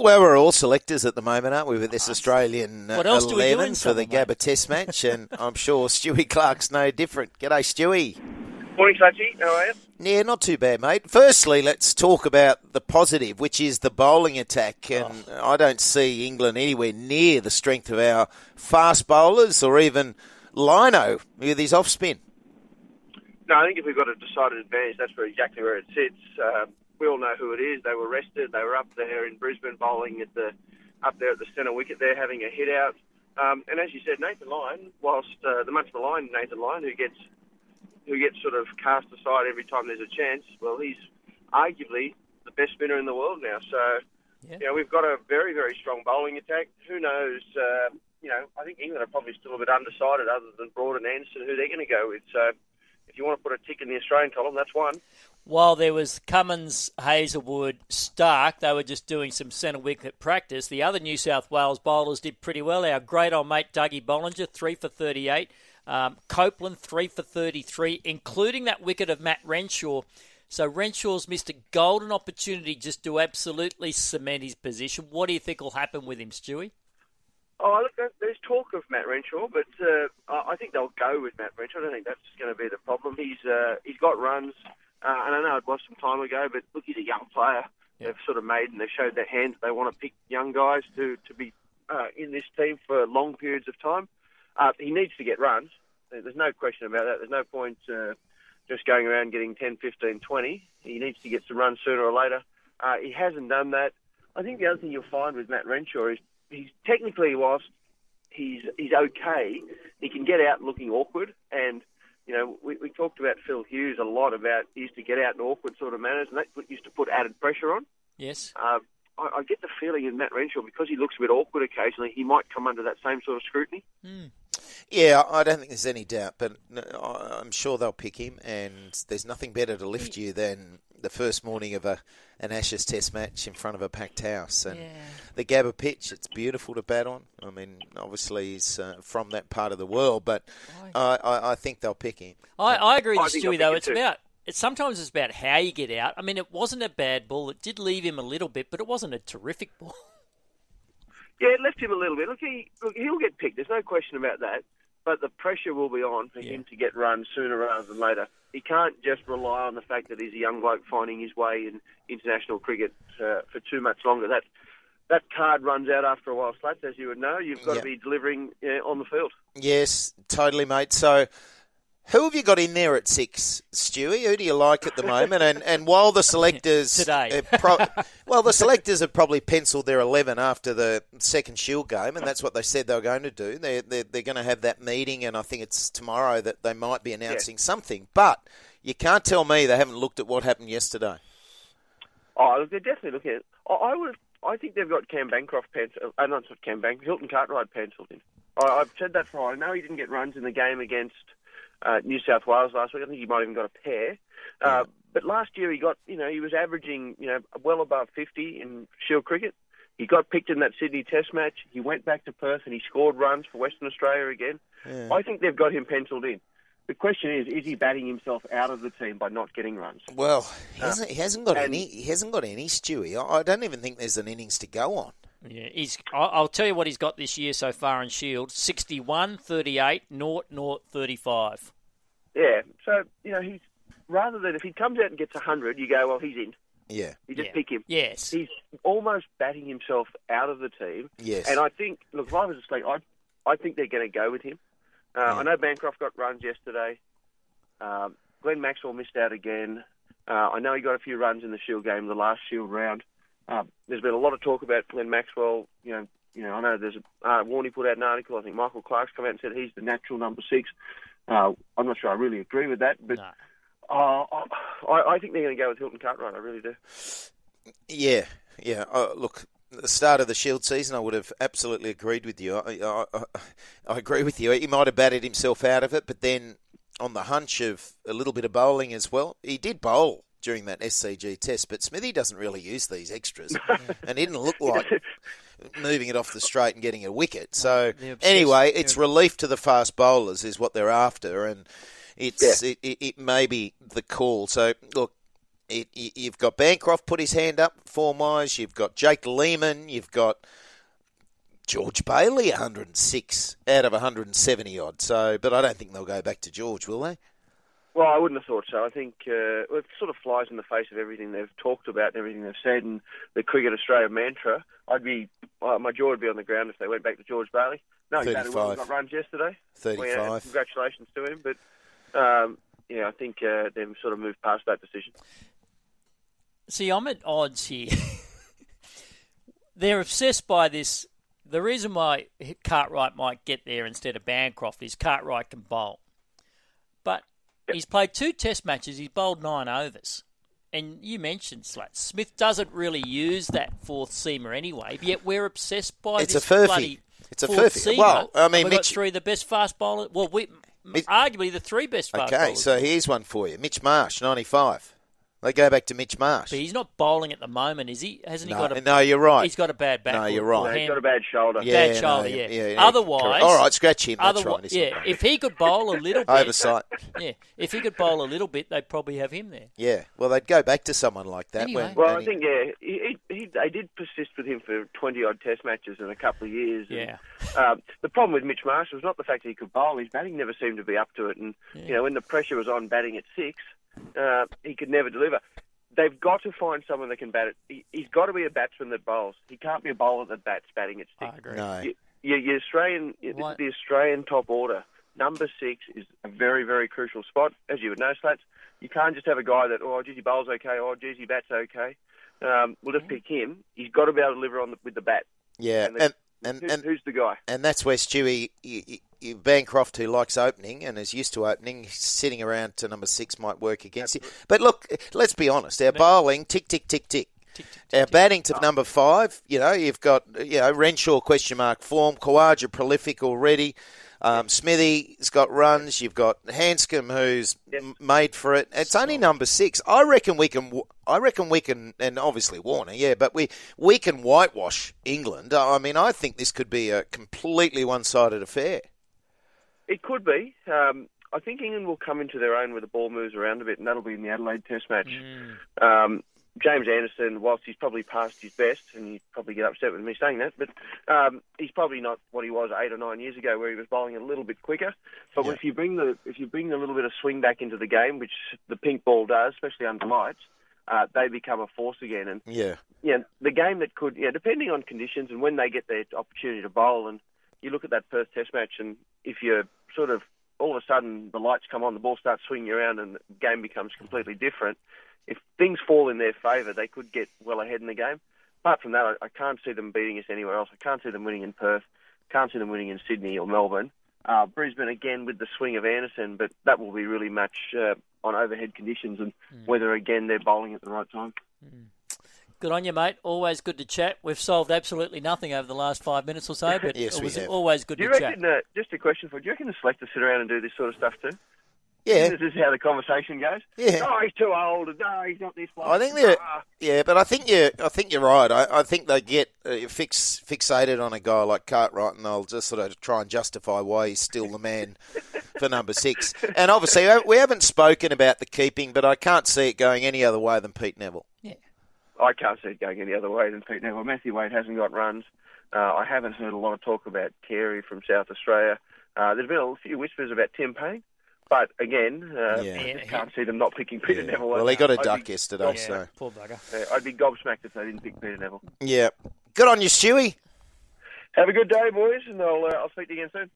Well, we're all selectors at the moment, aren't we, with this Australian What else do we do 11 in for the summer, mate? Gabba Test match, and I'm sure Stewie Clark's no different. G'day, Stewie. Morning, Sachi. How are you? Yeah, not too bad, mate. Firstly, let's talk about the positive, which is the bowling attack. And I don't see England anywhere near the strength of our fast bowlers or even Lino with his off-spin. No, I think if we've got a decided advantage, that's exactly where it sits. We all know who it is. They were rested. They were up there in Brisbane bowling up there at the centre wicket there, having a hit out. And as you said, Nathan Lyon, whilst the much maligned Nathan Lyon, who gets sort of cast aside every time there's a chance, well, he's arguably the best spinner in the world now. So, we've got a very, very strong bowling attack. Who knows? I think England are probably still a bit undecided, other than Broad and Anderson, who they're going to go with. So, if you want to put a tick in the Australian column, that's one. While there was Cummins, Hazelwood, Stark, they were just doing some centre wicket practice. The other New South Wales bowlers did pretty well. Our great old mate Dougie Bollinger, 3 for 38. Copeland, 3 for 33, including that wicket of Matt Renshaw. So Renshaw's missed a golden opportunity just to absolutely cement his position. What do you think will happen with him, Stewie? Oh, look, there's talk of Matt Renshaw, but I think they'll go with Matt Renshaw. I don't think that's going to be the problem. He's got runs, and I know it was some time ago, but look, he's a young player. Yeah. They've sort of they've showed their hand that they want to pick young guys to be in this team for long periods of time. He needs to get runs. There's no question about that. There's no point just going around getting 10, 15, 20. He needs to get some runs sooner or later. He hasn't done that. I think the other thing you'll find with Matt Renshaw is he's technically, whilst he's okay, he can get out looking awkward. And, we talked about Phil Hughes a lot about he used to get out in awkward sort of manners, and that used to put added pressure on. Yes. I get the feeling in Matt Renshaw, because he looks a bit awkward occasionally, he might come under that same sort of scrutiny. Yeah, I don't think there's any doubt, but I'm sure they'll pick him, and there's nothing better to lift you than the first morning of an Ashes Test match in front of a packed house. And the Gabba pitch, it's beautiful to bat on. I mean, obviously he's from that part of the world, but I think they'll pick him. I agree with Stewie, though. Sometimes it's about how you get out. I mean, it wasn't a bad ball. It did leave him a little bit, but it wasn't a terrific ball. Yeah, it left him a little bit. Look, he'll get picked. There's no question about that. But the pressure will be on for him to get runs sooner rather than later. He can't just rely on the fact that he's a young bloke finding his way in international cricket for too much longer. That card runs out after a while, Slats, as you would know. You've got to be delivering on the field. Yes, totally, mate. So who have you got in there at 6, Stewie? Who do you like at the moment? And while the selectors today, the selectors have probably penciled their 11 after the second Shield game, and that's what they said they were going to do. They're going to have that meeting, and I think it's tomorrow that they might be announcing something. But you can't tell me they haven't looked at what happened yesterday. Oh, they're definitely looking at it. I think they've got Cam Bancroft penciled. Not Cam Bancroft, Hilton Cartwright penciled in. I've said that for a while. I know he didn't get runs in the game against New South Wales last week. I think he might have even got a pair. But last year he was averaging, well above 50 in Shield cricket. He got picked in that Sydney Test match. He went back to Perth and he scored runs for Western Australia again. Yeah. I think they've got him penciled in. The question is he batting himself out of the team by not getting runs? Well, he hasn't got any. He hasn't got any, Stewie. I don't even think there's an innings to go on. Yeah, I'll tell you what he's got this year so far in Shield: 61, 38, 0, 35. Yeah, so he's rather than if he comes out and gets 100, you go, well, he's in. Yeah, you just pick him. Yes, he's almost batting himself out of the team. Yes, and I think look, if I was a slate, I think they're going to go with him. I know Bancroft got runs yesterday. Glenn Maxwell missed out again. I know he got a few runs in the Shield game, the last Shield round. There's been a lot of talk about Glenn Maxwell. I know there's Warney put out an article. I think Michael Clark's come out and said he's the natural number 6. I'm not sure I really agree with that, but I think they're going to go with Hilton Cartwright. I really do. Yeah. Look, at the start of the Shield season, I would have absolutely agreed with you. I agree with you. He might have batted himself out of it, but then on the hunch of a little bit of bowling as well, he did bowl during that SCG test, but Smithy doesn't really use these extras, and he didn't look like moving it off the straight and getting a wicket. So anyway, it's relief to the fast bowlers is what they're after, and it may be the call. So look, You've got Bancroft put his hand up form-wise. You've got Jake Lehman. You've got George Bailey, 106 out of 170 odd. So, but I don't think they'll go back to George, will they? Well, I wouldn't have thought so. I think it sort of flies in the face of everything they've talked about and everything they've said, and the Cricket Australia mantra. My jaw would be on the ground if they went back to George Bailey. No, he batted well. He got runs yesterday. 35. Well, congratulations to him. But I think they've sort of moved past that decision. See, I'm at odds here. They're obsessed by this. The reason why Cartwright might get there instead of Bancroft is Cartwright can bowl. But he's played 2 test matches. He's bowled 9 overs. And you mentioned Slats. Smith doesn't really use that fourth seamer anyway, yet we're obsessed by this bloody fourth seamer. Well, I mean, we've got 3 of the best fast bowlers. Well, arguably the 3 best fast bowlers. Okay, so here's one for you. Mitch Marsh, 95. They go back to Mitch Marsh. But he's not bowling at the moment, is he? Hasn't he got a... No, you're right. He's got a bad back. No, you're right. He's got a bad shoulder. Bad shoulder, yeah. Otherwise... Correct. All right, scratch him. That's right. Yeah, if he could bowl a little bit... Oversight. Yeah, if he could bowl a little bit, they'd probably have him there. Yeah, well, they'd go back to someone like that. Anyway. I think, they did persist with him for 20-odd test matches in a couple of years. Yeah. And, the problem with Mitch Marsh was not the fact that he could bowl. His batting never seemed to be up to it. And, when the pressure was on batting at 6, he could never deliver. They've got to find someone that can bat it. He's got to be a batsman that bowls. He can't be a bowler that bats batting at 6. I agree. No. Your Australian, the Australian top order. Number 6 is a very, very crucial spot, as you would know, Slats. You can't just have a guy that, geez, he bowls okay, geez, he bats okay. We'll just pick him. He's got to be able to deliver with the bat. Yeah, and who's the guy? And that's where Stewie, Bancroft, who likes opening and is used to opening, sitting around to number 6 might work against you. But look, let's be honest. Our bowling, tick, tick, tick, tick. Our batting to number 5, you've got, Renshaw question mark form, Khawaja prolific already. Smithy's got runs. You've got Hanscom, who's made for it. It's only number 6. I reckon we can, and obviously Warner, but we can whitewash England. I mean, I think this could be a completely one-sided affair. It could be. I think England will come into their own where the ball moves around a bit, and that'll be in the Adelaide Test match. James Anderson, whilst he's probably past his best, and he'd probably get upset with me saying that, but he's probably not what he was 8 or 9 years ago, where he was bowling a little bit quicker. But if you bring a little bit of swing back into the game, which the pink ball does, especially under lights, they become a force again. And the game that could, depending on conditions and when they get their opportunity to bowl, and you look at that first Test match, and if you're sort of all of a sudden the lights come on, the ball starts swinging around, and the game becomes completely different. If things fall in their favour, they could get well ahead in the game. Apart from that, I can't see them beating us anywhere else. I can't see them winning in Perth. Can't see them winning in Sydney or Melbourne. Brisbane, again, with the swing of Anderson, but that will be really much on overhead conditions and whether, again, they're bowling at the right time. Good on you, mate. Always good to chat. We've solved absolutely nothing over the last 5 minutes or so, but yes, it was always good to chat. Just a question for you. Do you reckon the selectors sit around and do this sort of stuff too? Yeah. This is how the conversation goes. Yeah. Oh, he's too old. No, he's not this one. I think but I think you're right. I think they get fixated on a guy like Cartwright, and they'll just sort of try and justify why he's still the man for number 6. And obviously, we haven't spoken about the keeping, but I can't see it going any other way than Pete Neville. Yeah. I can't see it going any other way than Pete Neville. Matthew Wade hasn't got runs. I haven't heard a lot of talk about Carey from South Australia. There's been a few whispers about Tim Payne. But again, I can't see them not picking Peter Neville. Well, he got a duck yesterday, so poor bugger. I'd be gobsmacked if they didn't pick Peter Neville. Yeah, good on you, Stewie. Have a good day, boys, and I'll speak to you again soon.